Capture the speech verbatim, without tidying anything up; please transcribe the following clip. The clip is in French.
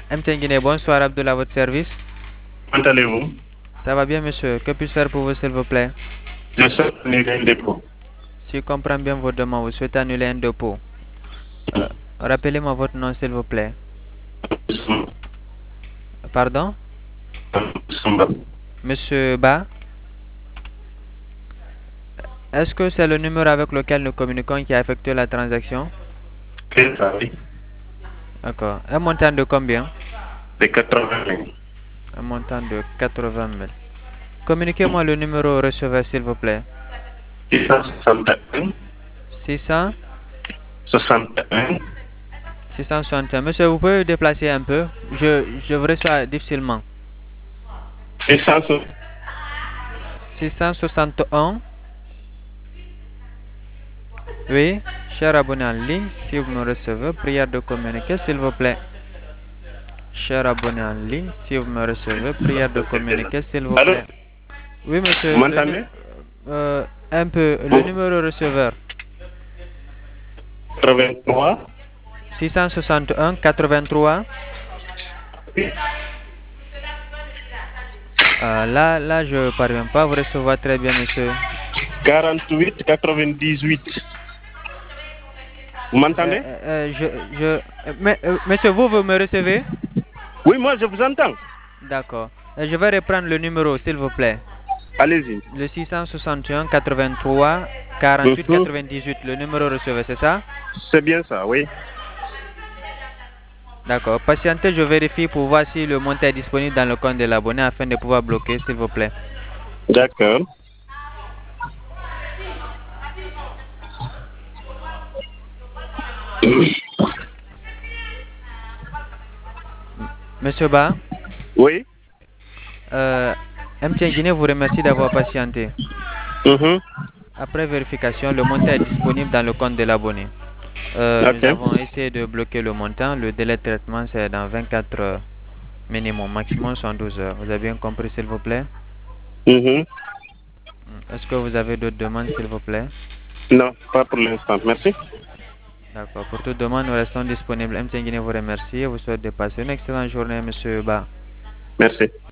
M T N Guinée, bonsoir Abdullah, à votre service. Comment allez-vous? Ça va bien, monsieur. Que puis-je faire pour vous, s'il vous plaît? Je souhaite annuler un dépôt. Si je comprends bien votre demande, vous souhaitez annuler un dépôt. Euh, Voilà. Rappelez-moi votre nom, s'il vous plaît. Samba. Pardon? Samba. Monsieur Ba, est-ce que c'est le numéro avec lequel nous communiquons qui a effectué la transaction? C'est ça, oui. D'accord. Un montant de combien? De quatre-vingts mille. Un montant de quatre-vingt mille. Communiquez-moi le numéro au receveur, s'il vous plaît. six cent soixante et un. six cents, soixante et un. six cent soixante et un. Monsieur, vous pouvez vous déplacer un peu? Je, je vous reçois difficilement. six cent six cent soixante et un. Oui, cher abonné en ligne, si vous me recevez, prière de communiquer, s'il vous plaît. Cher abonné en ligne, si vous me recevez, prière de communiquer, s'il vous Allô? plaît. Oui, Vous monsieur, le nu- m'entendez? euh, un peu, le Bon. numéro receveur. quatre-vingt-trois. six cent soixante et un quatre-vingt-trois. Oui. Euh, là, là, je ne parviens pas à vous recevoir très bien, monsieur. quarante-huit quatre-vingt-dix-huit. Vous Euh, m'entendez? euh, euh, je, je, euh, mais, euh, monsieur, vous, vous me recevez? Oui, moi je vous entends. D'accord. Euh, je vais reprendre le numéro, s'il vous plaît. Allez-y. Le six cent soixante et un quatre-vingt-trois quarante-huit Mhm. quatre-vingt-dix-huit, le numéro receveur, c'est ça? C'est bien ça, oui. D'accord. Patientez, je vérifie pour voir si le montant est disponible dans le compte de l'abonné afin de pouvoir bloquer, s'il vous plaît. D'accord. Monsieur Ba, Oui. euh, M T N Guinée vous remercie d'avoir patienté. Mhm. Après vérification, le montant est disponible dans le compte de l'abonné. Euh, nous Ok. avons essayé de bloquer le montant. Le délai de traitement, c'est dans vingt-quatre heures minimum. Maximum sont douze heures. Vous avez bien compris, s'il vous plaît? Mhm. Est-ce que vous avez d'autres demandes, s'il vous plaît? Non, pas pour l'instant. Merci. D'accord. Pour toute demande, nous restons disponibles. M T N Guinée vous remercie et vous souhaite de passer une excellente journée, monsieur Ba. Merci.